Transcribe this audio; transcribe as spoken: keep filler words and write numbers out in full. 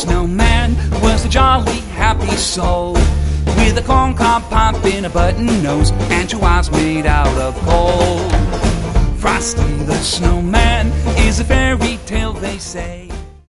snowman was a jolly happy soul, with a corncob pipe and a button nose and two eyes made out of coal. Frosty the Snowman is a fairy tale, they say.